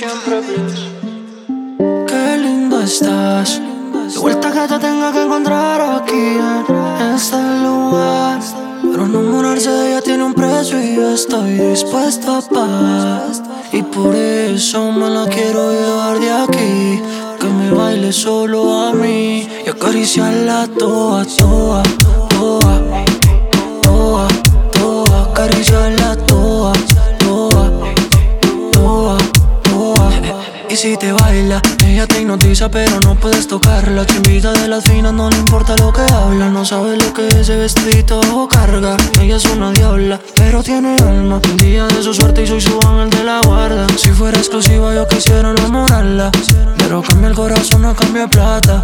siempre blues. Qué lindo estás. De vuelta que te tenga que encontrar aquí en este lugar. Pero enamorarse de ella tiene un precio y yo estoy dispuesto a pagar. Y por eso me la quiero llevar de aquí. Que me baile solo a mí y acariciarla toda, toda, toda, toda, toda, acariciarla toda, toda, toda, toda. Y si te baila, ella te hipnotiza pero no puedes tocarla. Chimbita de las finas, no le importa lo que habla. No sabe lo que ese vestidito carga. Ella es una diabla, pero tiene alma. Un día de su suerte y soy su ángel de la guarda. Si fuera exclusiva yo quisiera enamorarla, pero cambia el corazón, no cambia plata.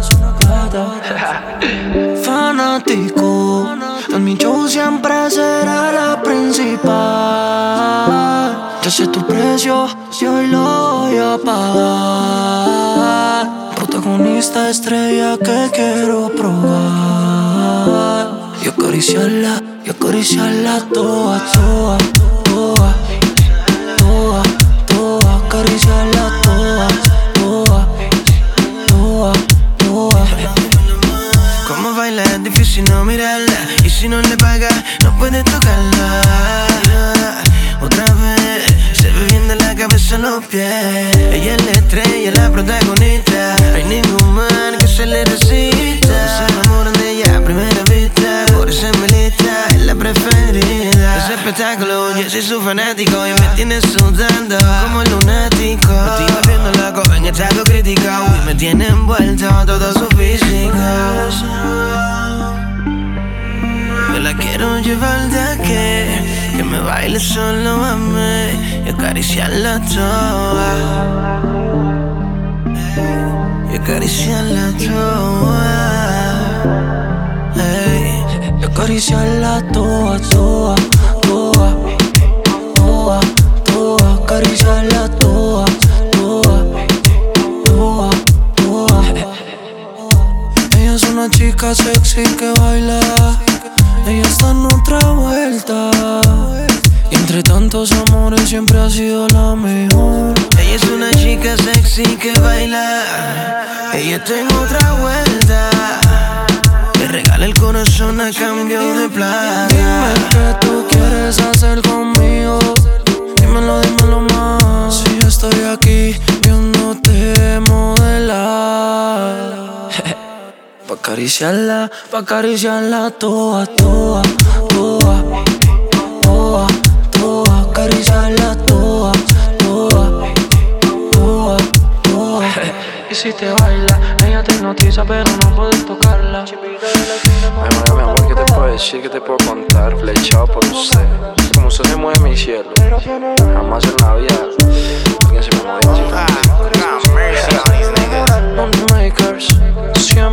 Fanático, en mi show siempre será la principal. Yo sé tu precio y hoy lo voy a pagar. Protagonista estrella que quiero probar. Y acariciarla toda, toda, toda, toda, toda, acariciarla toda, toda, toda, toda. Como baila es difícil no mirarla, y si no le pagas no puedes tocarla. Otra vez se ve bien de la cabeza a los pies. Ella es la estrella, la protagonista. No hay ningún man que se le resista. Todos se enamoran de ella a primera vista. Por eso es mi lista, es la preferida. Es espectáculo, yo soy su fanático. Y me tiene sudando como un lunático. Me estoy volviendo loco en estado crítico. Y me tiene envuelto todo su físico. Yo la quiero llevar de aquí, que me baile solo a mí y acariciarla toda, y acariciarla toda, hey. Y acariciarla toda, toda, toda, toda, toda, acariciarla toda, toda, toda, toda. Ella es una chica sexy que baila. Ella está en otra vuelta. Y entre tantos amores siempre ha sido la mejor. Ella es una chica sexy que baila. Ella está en otra vuelta. Le regala el corazón a cambio de plata. Dime qué tú quieres hacer conmigo. Dímelo, dímelo más. Si yo estoy aquí viéndote modelar. Pa' acariciarla toda, toda, toda, toda, toda, acariciarla toda, toda, toda, toda. Y si te baila, ella te hipnotiza pero no puedes tocarla. Ay, mi amor, ¿qué te puedo decir? ¿Qué te puedo contar? Flechado por usted. Como usted se mueve mi cielo. Jamás en la vida alguien se me mueve así. Moneymakers,